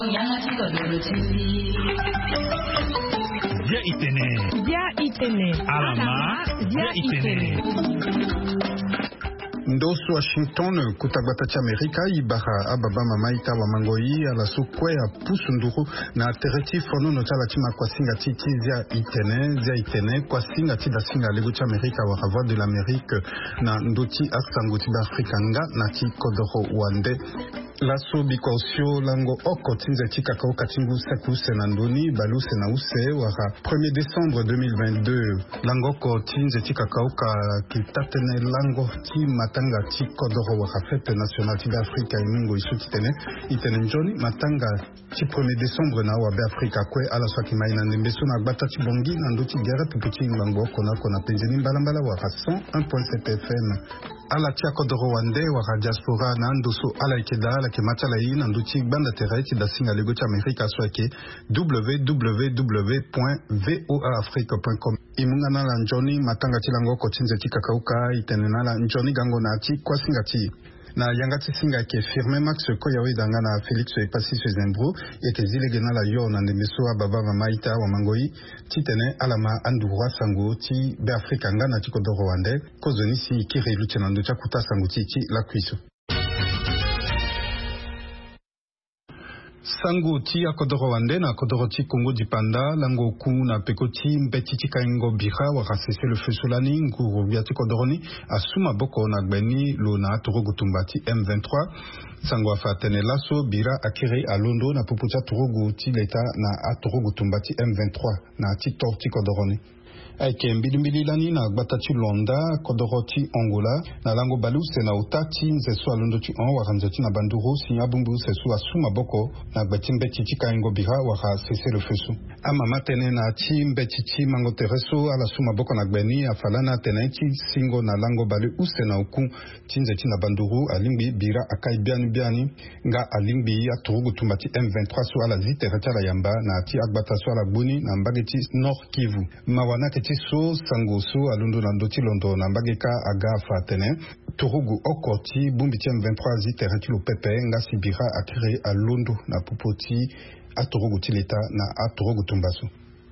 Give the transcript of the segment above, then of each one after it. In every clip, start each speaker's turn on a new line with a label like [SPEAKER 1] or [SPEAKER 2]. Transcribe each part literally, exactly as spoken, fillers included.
[SPEAKER 1] Dia itene.
[SPEAKER 2] Dia itene.
[SPEAKER 1] Alama. Dia itene.
[SPEAKER 3] Ndosu Washington kutagbata cha Amerika ibara ababa mamaita wa mangoi ala sukwe ya pusunduru na tereti fono notala tima kwa singa titi zia itene zia itene kwa singa tida singa lego cha Amerika wa Voix de l'Amérique na ndoti asango tiba Afrika nga na ti kodoro wande laso bikwa usio lango oko tinze tika kao katingu seku senandoni balu sena use wara premier décembre deux mille vingt-deux lango oko tinze tika kao ka kitatene lango ti matanga ti kodoro wara fête nationale ti Afrika iningo isu titene itene njoni matanga ti premier décembre na wabe Afrika kwe ala swaki maina nembeso na gbata ti bongi na ndoti gere puputi lango oko na kona penzeni mbalambala wara cent un virgule sept F M ala tia kodoro wande wara diaspora na ndoso ala ikeda ala ke matala yi na nduti banda tereti da singa lego cha Amerika swake w w w point voa afrique point com imunga na la njoni matanga tilango ko tinze tikakauka itenena la njoni gango na ti kwa singa ti na yangati singa ke firme max ko yawe danga na Felix Epasi Sezembro yeke zilege na la yo na ndemeso baba va maita wa mangoi titene alama andurwa sango ti be Afrika ngana ti kodoro wande ko zoni si kire luchena ndo cha kuta sango ti ti la kuiso sango ti akodoro wande na kodoro ti Congo di Panda lango ku na pekoti mbeti ti kaingo bira wa rasese le feu solani nguru bia ti kodoroni asuma boko na gbeni lo na torogo tumbati M vingt-trois sango afatene laso bira akire alondo na pupucha torogo ti leta na atorogo tumbati M vingt-trois na ti tor ti kodoroni aike mbilimbili lani na gbata ti londa kodoro ti Angola na lango balu se na utati nzesu alondo ti on wara nzeti na banduru si abumbu sesu asuma boko na gbeti mbeti ti kaingo bira wara sese le fesu ama matene na ti mbeti ti mango tereso ala suma boko na gbeni afalana tene ti singo na lango balu use na uku ti nzeti na banduru alingbi bira akai biani biani nga alingbi aturugu tumbati M vingt-trois so ala zitere ti ala yamba na ti agbata so ala gbuni na mbage ti Nord Kivu mawana ke ti so sango so alundo na ndoti londo na mbageka aga fatene turugu oko ti bumbi ti M vingt-trois zitere ti lo pepe nga sibira akire alundo na pupoti aturugu ti leta na aturugu tumbaso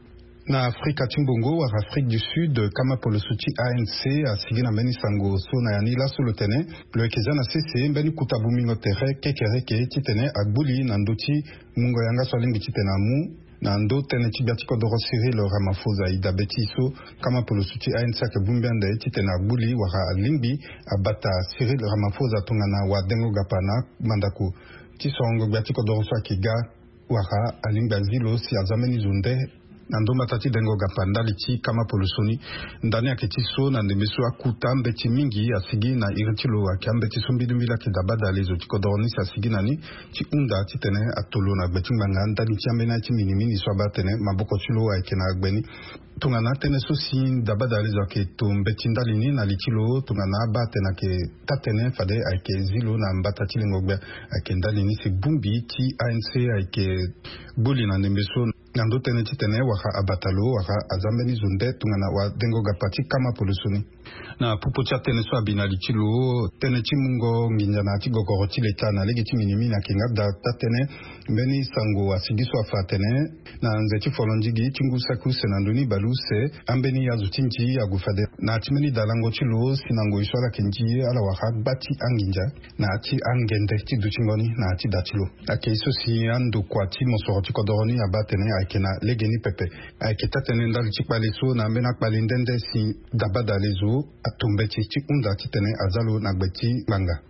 [SPEAKER 3] na Afrika timbongo wa Afrique du Sud kama polo suti A N C asigi na mbeni sango so na yani la solo tene lo ekeza na C C mbeni kutabu mingo tere kekereke titene agbuli na ndoti mungo yanga swalingi titena mu na ndo tene ti biati kodoro Cyril Ramaphosa ida betiso kama polo suti A N C ke bumbiande titena agbuli wara lingbi abata Cyril Ramaphosa tongana wa dengo gapana mandaku ti songo biati kodoro so akiga wara alingbi azilo si azameni zonde nando matati dengo gapanda liti kama polusoni ndani aketi so na ndemeso akuta mbeti mingi asigi na iritilo akambeti so mbidumbila ke dabada lezo tikodorni asigi nani ti unda ti tene atolo na gbeti manga ndani ti ambena ti mini mini so abatene maboko tilo ayke na gbeni tungana tene so si dabada lezo ke to mbeti ndalini na litilo tungana batena ke tatene fade ayke zilo na mbata ti lengogbe ayke ndalini se bumbi ti A N C ayke buli na ndemeso nando tene ti tene waka abatalo waka azambeni zonde tungana wa dengo gapati kama polusuni na pupo tia tene so abina litilo tene ti mungo nginjana ti gogoro ti leta na legi ti minimini akinga da ta tene mbeni sango asigi so afa tene na nze ti folonjigi ti ngu saku senandoni balu se ambeni yazu ti nji agufade na ti meni dalango ti lo sinango iso ala kenji ala waka gbati anginja na ti angende ti dutingoni na ti datilo ake iso si ando kwa ti mosoro ti kodoroni abatene akena legeni pepe aketa tene ndali ti kpale so na mbena kpale ndende si dabada lezo atumbe ti ti unda ti tene azalo na gbeti banga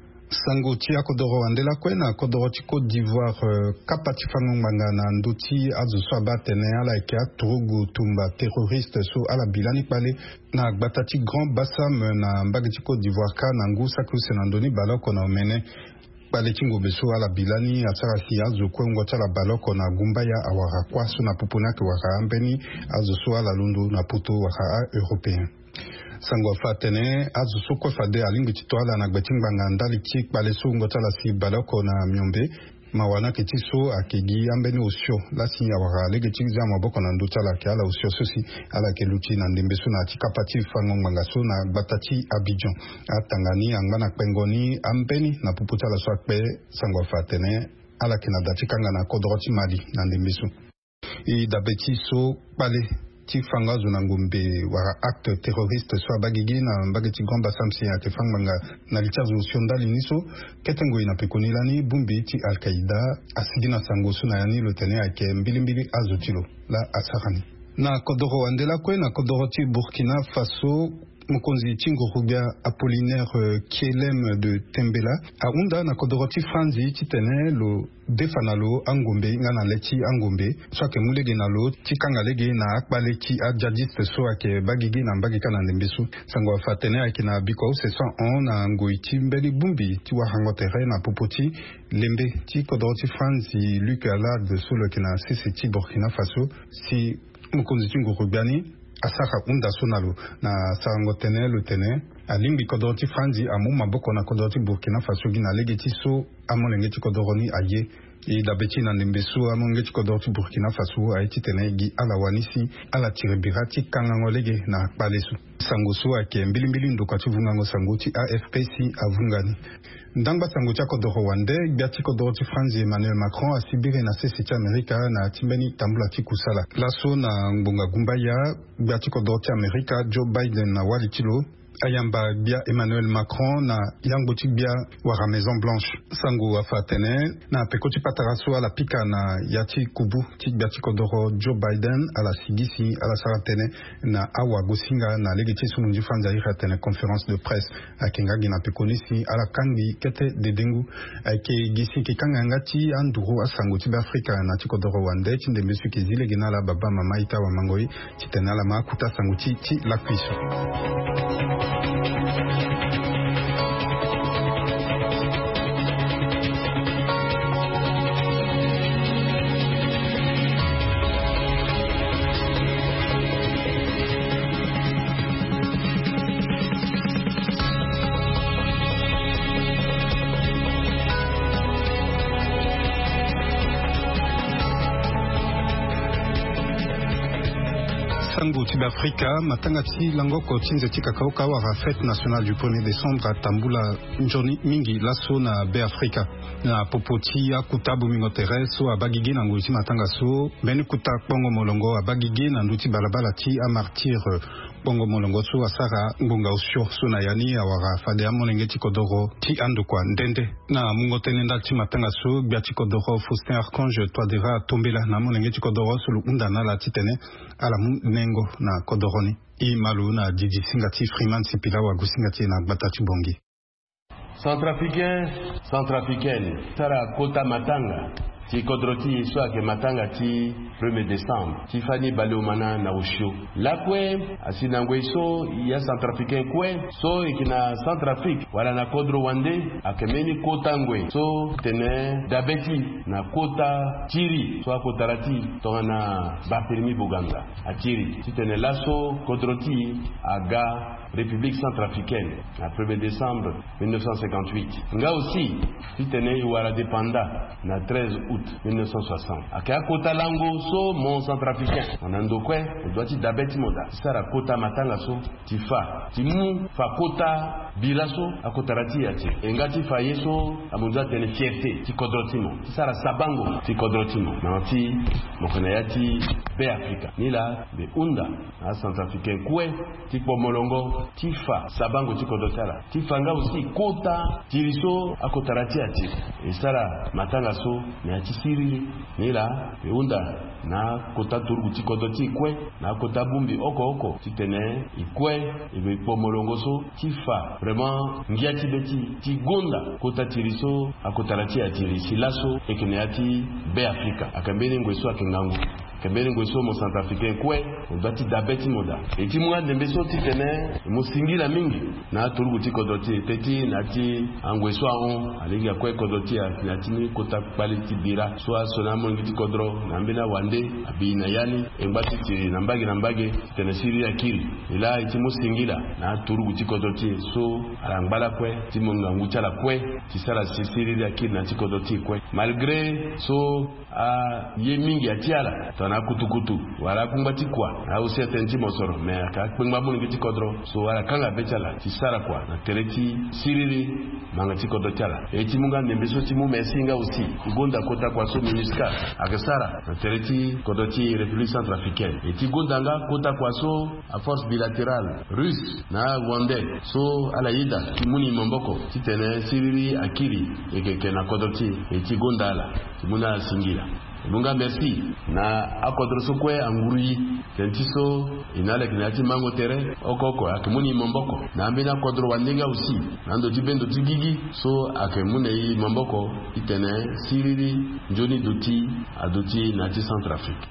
[SPEAKER 3] sango ti akodoro andela kwe na akodoro ti Côte d'Ivoire uh, kapa ti fango nganga na ndo ti azo so abatene ala yeke aturugu tumba terroriste so ala bilani kpale na gbata ti Grand Bassam na mbage ti Côte d'Ivoire ka na ngu saku se na ndoni baloko na omene kpale ti ngobe so ala bilani asara si azo kue ngo ti ala baloko na gumbaya awara kwa so na pupuna yeke wara ambeni azo so ala londo na poto wara européen sango fatene azu soko fade alingi titoala na gbeti ngbanga ndali ti kpale so ngotala si baloko na miombe mawana ke ti so akegi ambeni osio lasi awara lege ti za maboko na ndutala ke ala osio sosi ala ke luti na ndembe so na ti kapati fango ngbanga so na gbata ti Abidjan atangani angana kpengoni ambeni na puputala so akpe sango fatene ala Canada tikanga na kodoroti Mali na ndembesu i dabeti so pale ti fanga zona ngombe wara acte terroriste so abagigi na bageti gomba samsi ya te fanga na lichazo siondali niso ketengo ina pekonilani bumbi ti Al-Qaeda asigina sango suna yani lotene ake mbili mbili azotilo la asarani na kodoro andela kwe na kodoro ti Burkina Faso Mokonzi Chingorubia Apollinaire Kielem de Tembela aunda na kodoroti Franzi titene lo defanalo angombe ngana lechi angombe swake mulege nalo tikangalege na akbaleki adjadiste so ake bagigi na mbagika na ndembesu sango afatene ake na biko se so on na ngoiti mbeli bumbi ti wa hangotere na popoti lembe ti kodoroti Franzi Luc Alad solo kina sisi ti Burkina Faso si Mokonzi Chingorubiani asaka unda sonalo na sango tene lo tene alimbi kodoroti Franzi amu maboko na kodoroti Burkina Faso gina legeti so amonenge ti kodoroni aye e dabeti na ndembesu amonenge ti kodoroti Burkina Faso aiti tene gi ala wanisi ala tirebirati kangangolege na palesu sango so ake mbili mbili ndoka ti vungango sango ti A F P C avungani ndangba sango ti akodoro wande biati kodoroti Franzi Emmanuel Macron asibire na sesi ti Amerika na timbeni tambula ti kusala laso na ngbonga gumbaya biati kodoroti Amerika Joe Biden na wali tilo ayamba bia Emmanuel Macron na yangboti bia wara Maison Blanche sango afatene na pekoti pataraso ala pika na yati kubu ti biati kodoro Joe Biden ala sigisi ala saratene na awa gosinga na legeti sumunji Franza iratene conférence de presse akenga gina pekonisi ala kangi kete dedengu ake gisi ki kanga ngati anduru asango ti Afrika na ti kodoro wande ti ndembesu ki zile gina la baba mama ita wa mangoi ti tenala makuta sango ti ti la kuiso Sango Tibafrika, Matangati, Langoko, Tinzeti Kakao, la fête nationale du premier décembre à Tambula, Njoni Mingi, Lasso na Beafrika, na Popoti, Akuta Bumingotere, so a Bagigi, Nanguti Matangaso, Benukuta, Bongo Molongo, a Bagigi, Nanduti Balabalati, a Martyr, Bongo Molongo, so a Sara, Bunga Osio, Sunayani, Awara, Fadea Molengeti Kodoro, Ti Andokwa, Ndende, na Mungotenenda Timatangaso, Biati Kodoro, Faustin Archange, Toadera, Tombela, na Molengeti Kodoro, Sulu Undana, la Titene, à la Nengo, na Kodoroni, I Malu, na Didi Singati, Freeman, Sipila, Wagusingati, na Batati Bongi.
[SPEAKER 2] Centrafricain, centrafricaine, Sara Kota Matanga. Ti kodroti soit que matanga ti premier décembre ti fani baleomana na ushio la kwe asinangweso ya centrafricain kwe so ikina centrafrique wala na kodro wande akemeni kota ngwe so tene dabeti na kota tiri so akotarati tona ba permis buganga a tiri ti tene laso kodroti aga République centrafricaine le premier décembre mille neuf cent cinquante-huit nga aussi ti tene wala dépenda na treize août mille neuf cent soixante. Aka kota lango so mon centrafricain. Anando kwe, doit ti dabeti moda. Sara kota matanga so ti fa. Ti mu fa kota bilaso akotarati yati. Engati fa yeso amunza tene fierté ti kodrotimo. Sara sabango ti kodrotimo. Nanti mokona yati be Afrika. Nila be unda na centrafricain kwe ti pomolongo ti fa sabango ti kodotala. Ti fanga aussi kota tiriso akotarati yati. E sara matanga so ne siri nila beunda na kota turgu ti kodoti kwe na kota bumbi oko oko titene ikwe ibe pomolongoso tifa vraiment ngiati beti ti gonda kota tiriso akotarati atiri silaso ekeneati be Afrika akambeni ngweso akengangu kembele ngweso mo centrafricain kwe ndati dabeti moda eti mwa ndembeso titene musingila mingi na turgu ti kodoti teti nati angweso on alinga kwe kodoti ya tini kota quality bira so sona mongi ti kodro na mbina wande abina yani embati ti nambagi nambagi tene siri ya kiri ila eti musingila na turgu ti kodoti so alangbala kwe ti monga nguchala kwe ti sala siri ya kiri na ti kodoti kwe malgré so a ye mingi atiala tana kutukutu wala kumbati kwa au certains mosoro mais aka kpengba mun ngiti kodro so wala kanga bechala ti sara kwa na tereti siriri mangati kodro chala eti munga nembeso ti mu mesinga aussi gonda kota kwa so minuska akasara na tereti kodro ti République Centrafricaine eti gonda nga kota kwa so a force bilatérale russe na rwandais so ala yida muni mamboko ti tene siriri akiri ekeke na kodro ti eti gonda ala muna singila bunga merci na akodro so kwe anguri tentiso inale kinati mango tere okoko akimuni momboko na ambina kodro wandinga usi nando tibendo tigigi so akimune yi momboko itene siriri njoni duti aduti nati Centrafrique.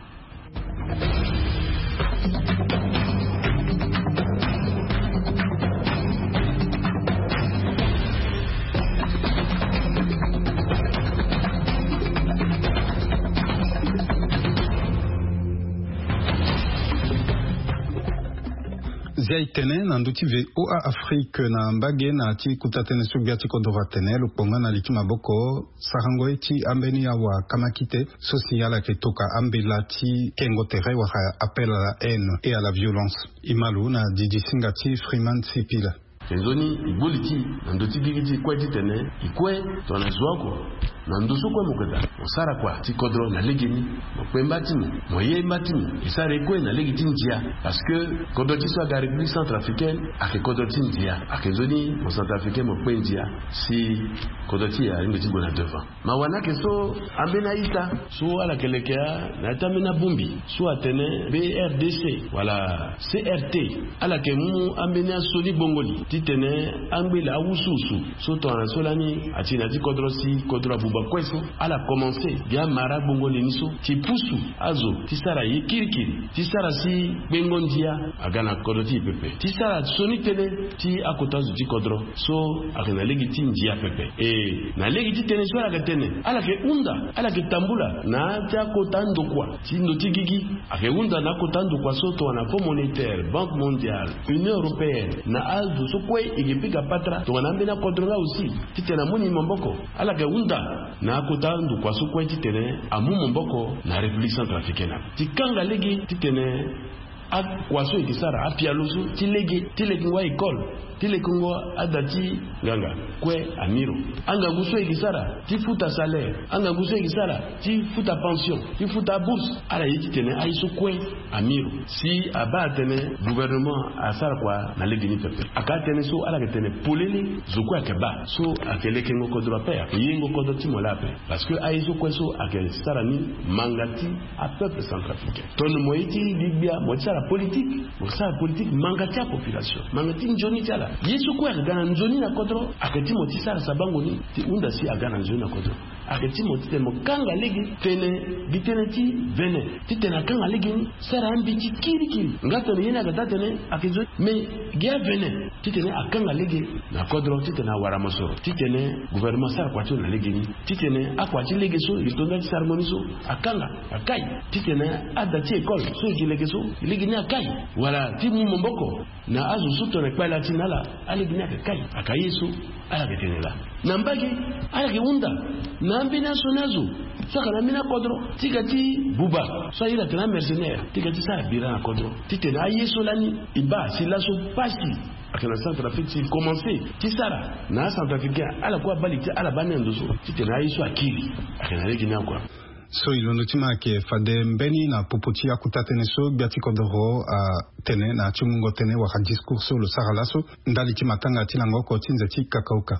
[SPEAKER 3] Ziaitene na nduti ve O A Afrique na mbage na ti kutatene subiati kodova tene luponga na liki maboko sarango eti ambeni ya wa kamakite sosiala ketoka ambela ti kengo tere wa appel à la haine et à la violence imalu na Didi Singati Freeman Sipila
[SPEAKER 2] Tenzoni ibuliti nandoti gigiti kwa titene ikwe tona zwako nandusu kwa mukeda osara kwa tikodro na legini mkwembati moye mbati isare kwe na legiti njia parce que kodoti so ga République Centrafricaine ake kodoti njia ake zoni mo Centrafricaine mo kwenjia si kodoti ya ngoti gona devant mawana keso ambena ita so ala kelekea na tamina bumbi so atene B R D C wala C R T ala kemu ambena soli bongoli titene ambela ususu so to an solani atina ti kodro si kodro buba kweso ala commencer ya mara bongo leniso ti pusu azo ti sara yikirikiri ti sara si bengondia agana kodoti pepe ti sara soni tele ti akotazo ti kodro so akena legiti njia pepe e na legiti tene so ala tene ala ke unda ala ke tambula na ta kotando kwa ti ndoti gigi ake unda na kotando kwa so to na Fonds monétaire Banque mondiale Union européenne na azo so kwe igipiga patra to na mbena kodro la aussi ti tena muni mboko ala ke unda na kotando kwa so kwe ti tene amu mboko na République Centrafricaine ti kanga legi ti tene a kwaso ikisara apia loso ti legi ti legi wa école ti legi ngwa adati nganga kwe amiro anga guso ikisara ti futa salaire anga guso ikisara ti futa pension ti futa bourse ala yiti tene aiso kwe amiro si aba tene gouvernement asara kwa na legi ni pepe aka tene so ala ke tene polele zoko akeba so akeleke ngo kodro pe yingo kodro ti molape parce que aiso kwe so akel sara ni mangati a peuple centrafricain ton moiti libya mo la politique, pour ça la politique mangati la population. Mangati njoni tala. Yesu kwa gana njoni na kodro, akati moti sala sabangoni, ti unda si agana njoni na kodro. Akati moti te mo kanga legi tene bitene ti vene. Ti tena kanga legi sara ambiti kiri kiri. Ngato ni yena gata tene akizo me gia vene. Ti tene akanga legi na kodro ti tena wara mosoro. Ti tene gouvernement sara kwa na legi ni. Ti tene akwa ti legi so, itonda ti sarmoniso akanga akai. Ti tene adati école so ki legi so. Legi ni akai wala ti mu mboko na azu suto na kwala tinala ali gina akai akayesu ala betenela na mbagi ala ke unda na mbina sonazo saka na mina kodro tikati buba so ila tena mercenaire tikati sara bira na kodro titena ayesu lani iba silaso pasi akana Centrafrique si commencer ti sara na Centrafrique ala kwa baliti ala banendo so titena ayesu akili akana legina kwa
[SPEAKER 3] so ilonutima ke fade mbeni na popoti akutatene so biati kodoro a tene na chimungo tene wa discours so lo saralaso ndali timatanga tilango ko tinze ti kakauka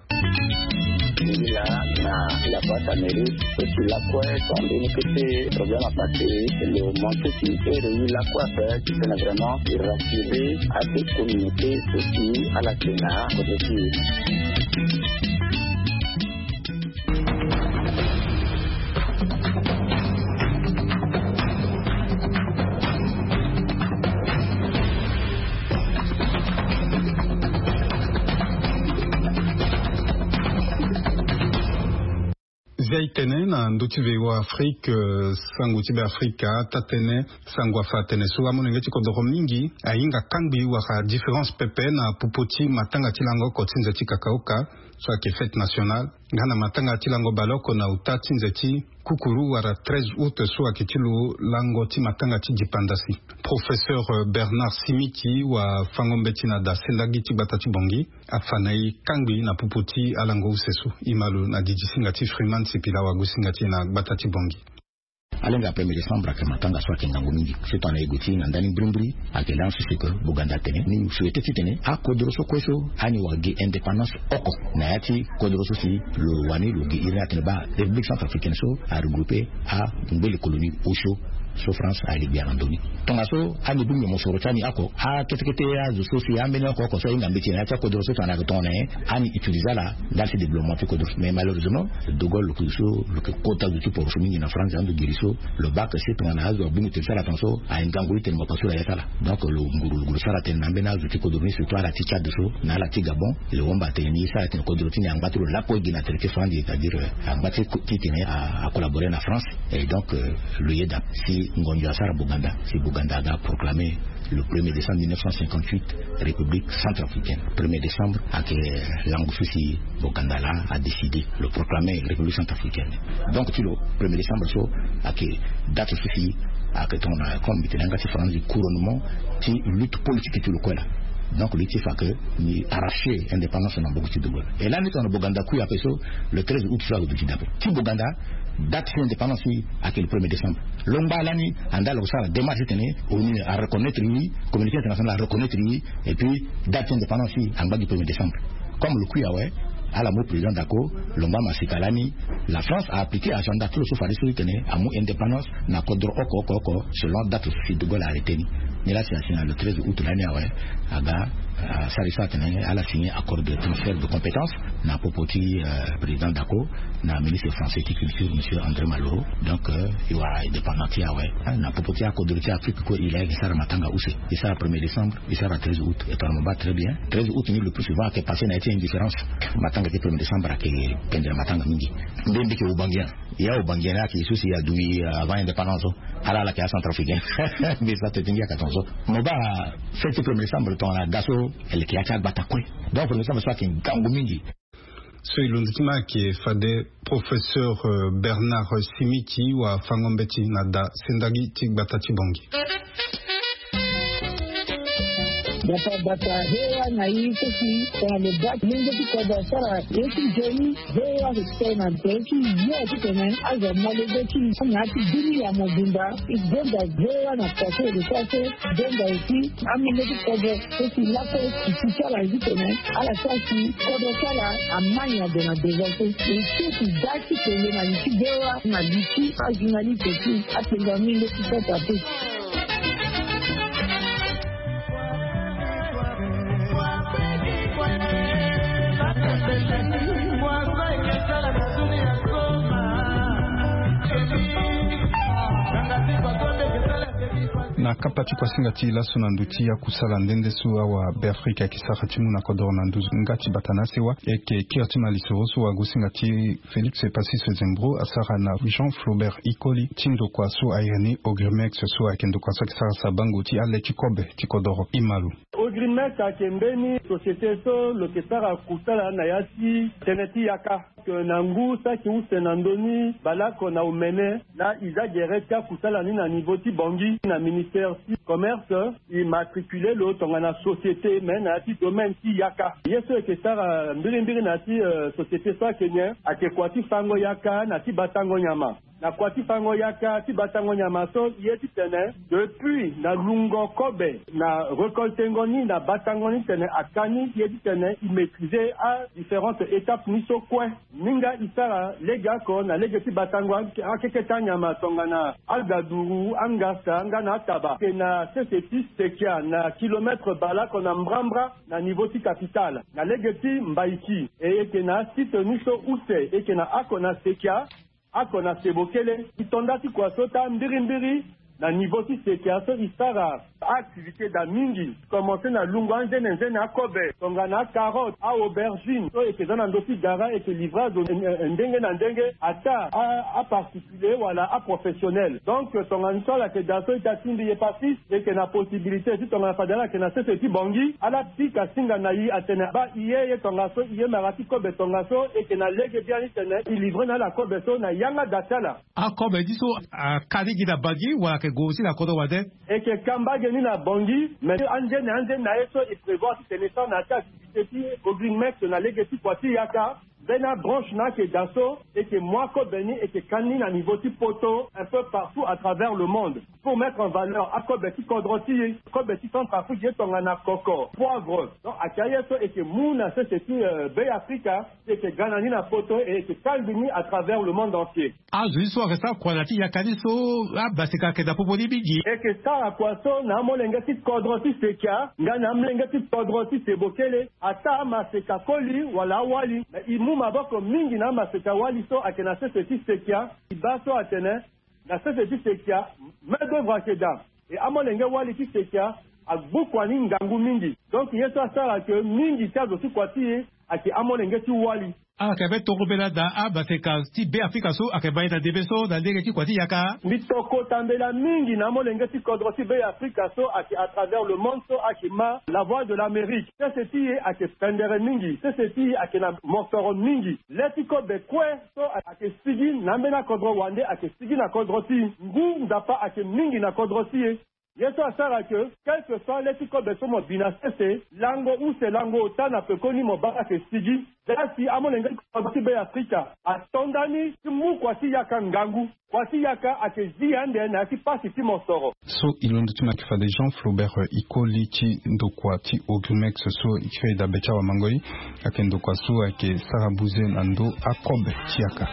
[SPEAKER 4] la na la boîte à mairie et puis la quoi quand on était problème à passer le monte qui est réuni la quoi faire qui est vraiment rassurer à toute communauté aussi à la Sénat côté
[SPEAKER 3] Zaitene na nduti vewa Afrique sangu tibe Afrika tatene sangwa fatene so amonenge ti kodoro mingi ainga kangbi wa différence pepe na popoti matanga tilango ko tinza ti kakauka so ke fête nationale ngana matanga tilango baloko na utati nzeti kukuru wara treize août so akitilu lango ti matanga ti dipandasi. Professeur Bernard Simiti wa fangombeti na da sendagi ti batati bongi afanai kangbi na puputi alango usesu imalu na dijisinga ti Freeman Sipila wa gusinga ti na batati bongi.
[SPEAKER 5] Alenga premier décembre ake matanga so ake ngango mingi c'est on a écouté ndani brimbri ake lance c'est que Buganda tene ni souhaité tene a kodroso kweso ani wage indépendance oko na yati kodroso si le wani le gira tene ba République centrafricaine so a regroupé à ngbe colonie Osho so France a libya randoni tonga so ani bunyo mosoro tani ako a ketekete ya zo so si amene ko ko so inga mbeti na yati kodroso tana tone ani utiliser la dans ce développement kodroso mais malheureusement de Gaulle le so le quota du pour chemin en France en giriso le bac c'est on a azo bunyo te faire attention à un gangoli te mopaso ya sala donc le nguru nguru sala te nambena zo ti kodroso surtout la ticha de so na la ti Gabon le womba te ni sala te kodroso ni angbatro la ko gina te ke fandi c'est-à-dire angbatro ti tene à collaborer en France et donc le yeda si Ngonjo Asara Buganda, si Buganda a proclamé le premier décembre mille neuf cent cinquante-huit République centrafricaine. premier décembre, avec l'Angoufoussi Buganda là a décidé de proclamer République centrafricaine. Donc, tu le premier décembre, so, avec date souci, avec ton comme Bitenanga, c'est France du couronnement, qui lutte politique tout le coin là. Donc l'idée fait que ni arracher indépendance dans beaucoup de Gaulle. Et là nous sommes au Buganda qui a fait ça le treize août sur le petit d'abord. Qui Buganda date de l'indépendance avec le premier décembre. Lomba l'année andal au ça démarche tenue on a reconnaître lui communauté internationale a reconnaître lui et puis date d'indépendance en bas du premier décembre. Comme le Kouyaoué à la mot président Dako, Lomba Masikalani, la France a appliqué agenda tout le soufari sur le à mot indépendance n'a kodro oko oko oko selon date de Gaulle a arrêté. Mais là, c'est le treize août l'année, ouais, Aga, Sarissa elle a signé accord de transfert de compétences, n'a popoti président Dako, n'a ministre français de culture, monsieur André Maloro, donc il y a indépendance, ouais, n'a popoti accord de l'Afrique, il est à Matanga aussi, il sera le premier décembre, il sera le treize août, et par moment très bien. treize août, le plus souvent, qui est passé, n'a été une différence. Matanga était le premier décembre, qui est pendant Matanga Mingi. Bien dit que au Bangien, il y a au Bangien qui est souci à Doui avant l'indépendance, à la qui est centrafricaine, mais ça te tenait à quatorze. Moba fait le premier décembre ton gaso elle qui a tag batakwe donc le décembre soit qu'un gango mingi
[SPEAKER 3] ce l'undima qui est fade professeur Bernard Simiti wa fangombeti nada sendagi tik batati bongi
[SPEAKER 6] bata bata hewa na hii kesi kwa mbati mungu kwa basara yeki jeni hewa hutena teki ya kitene aza mwalege kini kwenye hati dini ya mbimba igenda hewa na kase lukase genda iti amileki kwa kesi lako kisichala hitene ala sasi kodo kala amanya dena dezote ikisi daki kwenye na iti hewa na iti ajinali kesi atenga mile kisata teki
[SPEAKER 3] na kapati kwa singati la sonanduti ya kusala ndende suwa wa Beafrika kisaka timu na kodoro nanduzu ngati batanase wa eke kirtima lisorosu wa gusingati Félix Epassis Zembro asara na Jean Flaubert Ikoli tindo kwa su ayani Ogrimex su akendo kwa sakisara sabango ti ale chikobe tikodoro imalu
[SPEAKER 7] Ogrimex akembeni société so lokesara kusala na yasi teneti yaka que nangu sa ki usenandoni balako na umene la iza gereka kusala ni na niveau ti bongi na ministère si commerce immatriculé le tongana société mais na ti domaine ti yaka yeso ke sara mbiri mbiri na ti uh, société so Kenya akekwati fango yaka na ti batango nyama na kwati fango yaka ti batango nyama so yeti tene depuis na lungo kobe na récolte ngoni na batango ni tene akani yeti tene i maîtriser à différentes étapes ni so kwe ninga isara lega ko na lega ti batango akeke tanyama tongana algaduru angasa ngana taba na seseti sekia na kilomètre bala ko na mbrambra na niveau ti capital na lega ti mbaiki e eke na site ni so use eke na ako na sekia ako na sebokele itondati kwa sota mbiri mbiri na niveau ti sekia so isara activité da mingi commencer na lungwa nzene nzene akobe tonga na carotte a aubergine so ekeza na ndoki gara eke livrage ndenge na ndenge ata a particulier wala a professionnel donc tonga nsola ke daso itatindi ye pasi eke na possibilité si tonga na fadela ke na sese ti bongi ala pika singa na yi atene ba iye ye tonga so iye marati kobe tonga so eke na lege biani tene i livre na la kobe so na yanga datala
[SPEAKER 1] a kobe diso a kadi gida bagi wala ke gosi la kodo wade
[SPEAKER 7] eke kambage ni na bongi mais anje na anje na eso i prévoir si tene sa na ta activité ti au green mex na lege ti kwati yaka bena branche na ke daso et que moi ko beni et que kani na niveau ti poto un peu partout à travers le monde pour mettre en valeur a ko beti kodroti ko beti Centrafrique je tonga na coco poivre donc akaye so et que muna c'est c'est euh, be Africa et que ganani na poto et que kalbini à travers le monde entier
[SPEAKER 1] ah je so resta kwanati yakani so ah basika ke da popoli bigi
[SPEAKER 7] et que ça quoi so na molenga ti kodroti seka ngana mlenga ti kodroti sebokele ata maseka koli wala wali imu maboko mingi na maseka wali so akena sese ti sekia ibaso atene na sese ti sekia medevre akeda et amolenge wali ti sekia agbukwani ngangu mingi donc yeso asala ke mingi ti azo ti kwati ake amolenge ti wali
[SPEAKER 1] ala kebe toko bela da a baseka ti be Afrika so akeba ita debe so da ndenge ti kwati yaka
[SPEAKER 7] mitoko tambela mingi na molenge ti kodro ti be Afrika so ake à travers le monde so ake ma la voix de l'Amérique sese ti ake pendere mingi sese ti ake na mosoro mingi leti ko be kwe so ake sigi na mbena kodro wande ake sigi na kodro ti ngu ndapa ake mingi na kodro ti yeso asara ke quel que soit leti ko be so mo bina sese lango ou se lango otana pe koni mo baka ke sigi dasi amolenge ko ti be Afrika atondani ti mu kwati yaka ngangu kwati yaka ake ziande na ti pasi ti mosoro
[SPEAKER 3] so ilondo tuna kifa de Jean Flaubert ikoli ti ndokwa ti ogrimex so ikre da becha wa mangoli ake ndokwa so ake sarabuze na ndo akobe ti yaka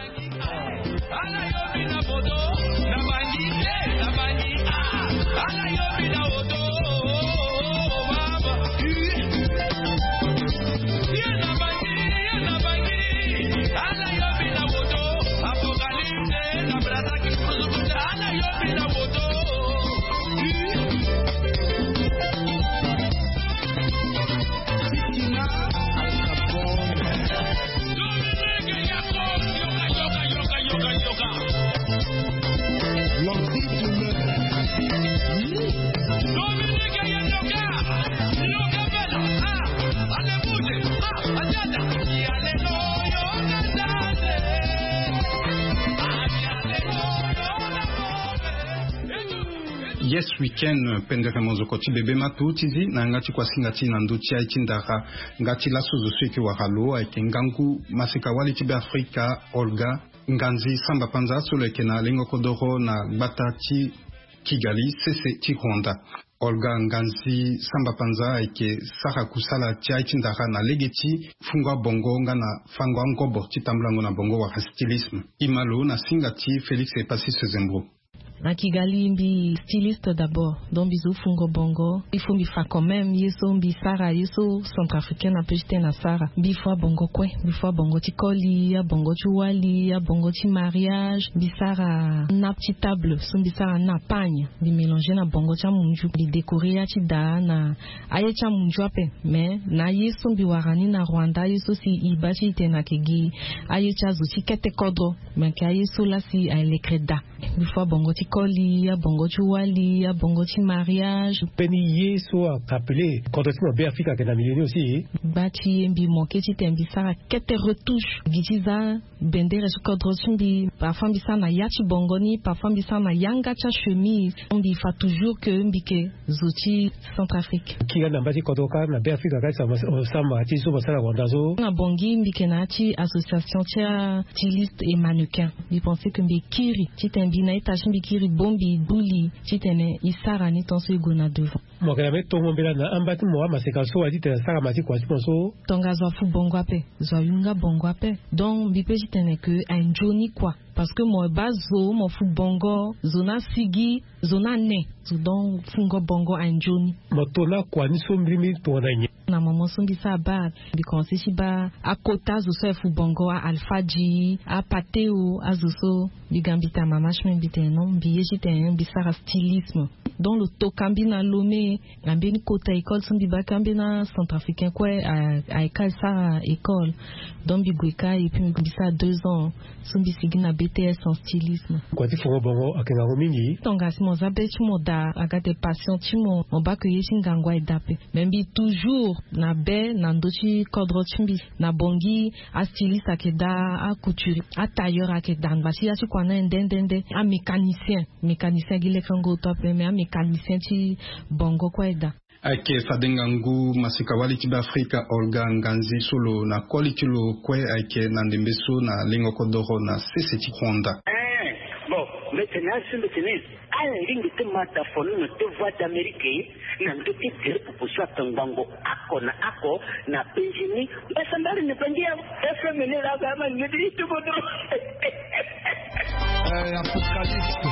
[SPEAKER 3] Yes weekend pendere mozo koti bebe matu tizi na ngati kwa singati na nduti ya itindaka ngati la sozo sweke wakalo aike ngangu masika wali tibe Afrika Olga Nganzi Samba Panza solo eke na lengo kodoro na batati Kigali sese ti Rwanda Olga Nganzi Samba Panza eke saka kusala tia itindaka na legeti fungwa bongo nga na fangwa ngobo titamblango na bongo wa stylisme imalo na singati Félix et Passis Zembro
[SPEAKER 8] à Kigali mbi styliste d'abord donc bisou fungo bongo il faut mi fa quand même yeso mbi sara yeso centrafricaine un peu j'étais na sara bifo bongo kwe bifo bongo ti koli ya bongo ti wali ya bongo ti mariage bi sara na petite table so bi sara na pagne bi mélanger na bongo ti munju bi décorer ya ti da na aye ti munju ape mais na yeso bi warani na Rwanda yeso si iba ti te na kegi aye ti azo ti kete kodro mais ka yeso la si a lekreda bifo bongo ti koli ya bongo ti wali ya bongo ti mariage
[SPEAKER 9] peni yeso a appelé quand on be Afrika ke na mileni aussi
[SPEAKER 8] bati mbi moke ti tembi sara kete retouche gitiza bendere su kodro ti mbi parfois mbi sa na ya ti bongo ni parfois mbi sa na yanga ti chemise mbi fa toujours que mbi ke zo ti Centrafrique
[SPEAKER 9] ki ga na mbati kodro ka na be Afrika ka sa sama ti so basala Rwanda zo
[SPEAKER 8] na bongi mbi ke na ti association ti styliste et mannequin mbi penser que mbi kiri ti tembi na ita mbi kiri bombi buli titene isara ni tonso igona devant
[SPEAKER 9] mo kana meto ngombela na ambati mo amaseka so adi te sara mati kwa siponso
[SPEAKER 8] tonga zo fu bongo ape zo yunga bongo ape donc bi pe titene que un joni quoi parce que moi bazo mon fu bongo zona sigi zona ne zudon fungo bongo anjoni
[SPEAKER 9] motona kwa ni sombrimi tuananye
[SPEAKER 8] na mama sombi sa ba bi konse shiba akota zo so fu bongo a alfaji a pateo azuso bi gambita mama shme biteno bi yejiten bi sara stylisme dans le tokambina lomé ngambeni kota école sombi ba kambina centrafricain quoi à à école ça école donc bi gweka et puis bi ça deux ans sombi sigina B T S en stylisme
[SPEAKER 9] kwa ti fungo bongo akenga mingi
[SPEAKER 8] tonga simo zabe chimo da agate passion chimo on ba que yeshinga ngwa idape même bi toujours na be na ndochi kodro chimbi na bongi a styliste akeda a couture a tailleur akeda bashi ya kwa na ndendende a mécanicien mécanicien gile fango top mais a mécanicien chi bongo kwa ida
[SPEAKER 3] ake fadengangu masika wali tiba Afrika Olga Nganzi solo na quality lo kwe ake na ndembeso na lingo kodoro na sese ti Rwanda.
[SPEAKER 10] Eh bon maintenant c'est maintenant à la ligne de mata fonu no te voix d'Amérique na ndoki tere proposition tangango ako na ako na penjini basa mbali ne pangia F M ne la gama ngidi tu bodo
[SPEAKER 11] eh apocalypse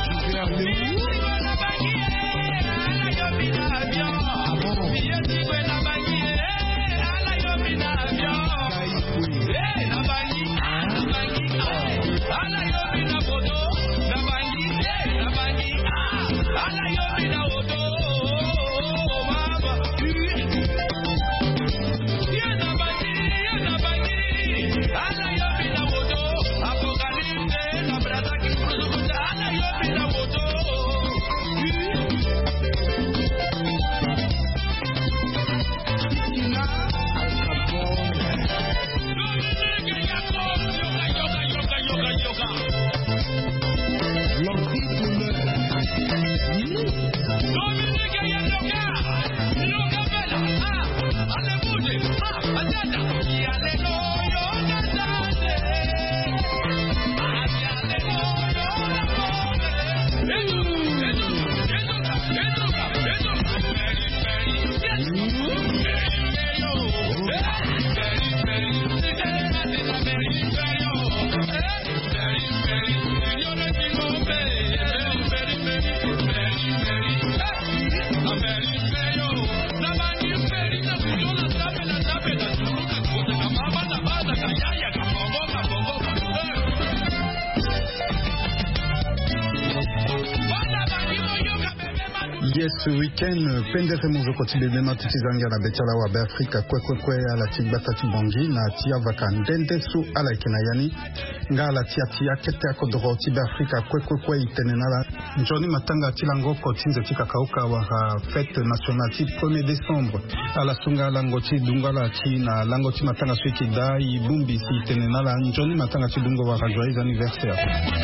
[SPEAKER 3] Ce week-end, pendere mozo kotibe bema tutizanga na betala wa Afrika kwe kwe kwe ala tigbata tibongi na tia vaka ndende su ala ikena yani nga ala tia tia kete akodoro tibe Afrika kwe kwe kwe itenenala njoni matanga tilango kotinze tika kauka wa fête nationale ti premier décembre ala sunga lango ti dungala ti na lango ti matanga su ikida ibumbi si itenenala njoni matanga ti dungo wa joyeux anniversaire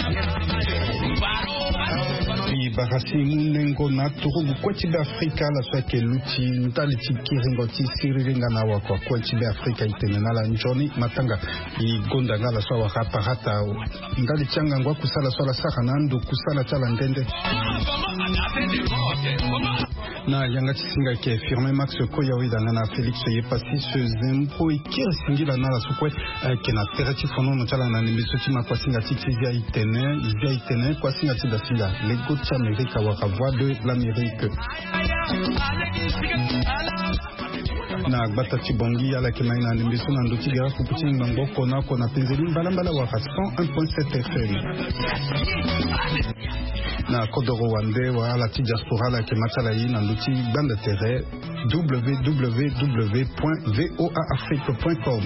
[SPEAKER 3] Barasi munengo na turugu kweti be Afrika la swake luti ntali ti kiringo ti siriringa na wakwa kweti be Afrika itenena la njoni matanga i gonda nga la swa waka parata ndali tianga ngwa kusala swala saka na ndu kusala tala ndende na yanga tisinga ke firme Max Koya widanga na Felix Yepasi se zempo ikiri singila na la sukwe ke na tereti fono no tala na nimbiso ti makwasinga ti ti via itene via itene kwasinga ti da singa lego ti Amérique wa voix de l'Amérique na gbata tibongi ala ke maina nimbiso na ndoti gara kuputi ngango kona kona penzeli mbala mbala wa cent un point sept F M na kodoro wande wa ala ti diaspora la ke matala yi na ndoti bande terre w w w point voa afrique point com.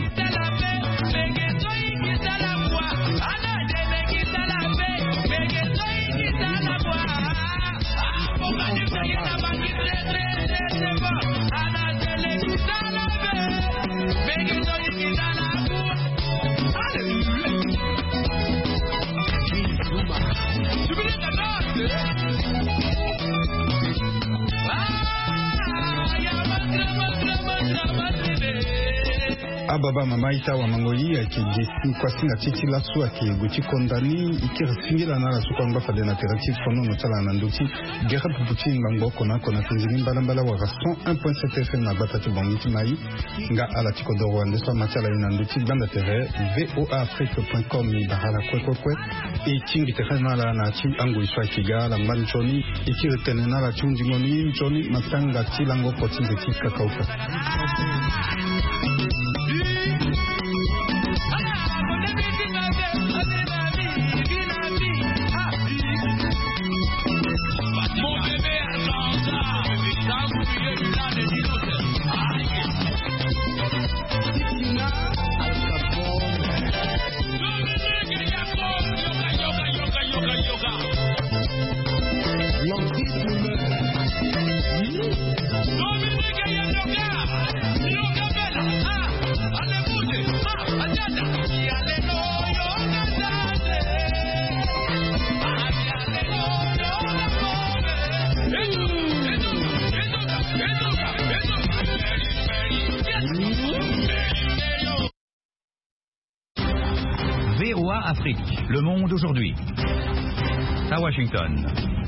[SPEAKER 3] ababa mama ita wa mangoi ake gesi kwa singa titi lasu ake guti kondani ikira singila na lasu kwa mbafa de na terati fono no tala na nduti gera puputi mbango kona kona tinzini mbala mbala wa cent un point sept F M na batati bongiti mai nga ala tiko do Rwanda so machala ina nduti banda tere voa afrique point com ni bahala kwe kwe kwe e kingi tekana la na chi angu iswa kigala mbanchoni ikira tenena la chunji ngoni choni matanga chilango potinze kika kauka.
[SPEAKER 11] V O A Afrique, le monde aujourd'hui. À Washington.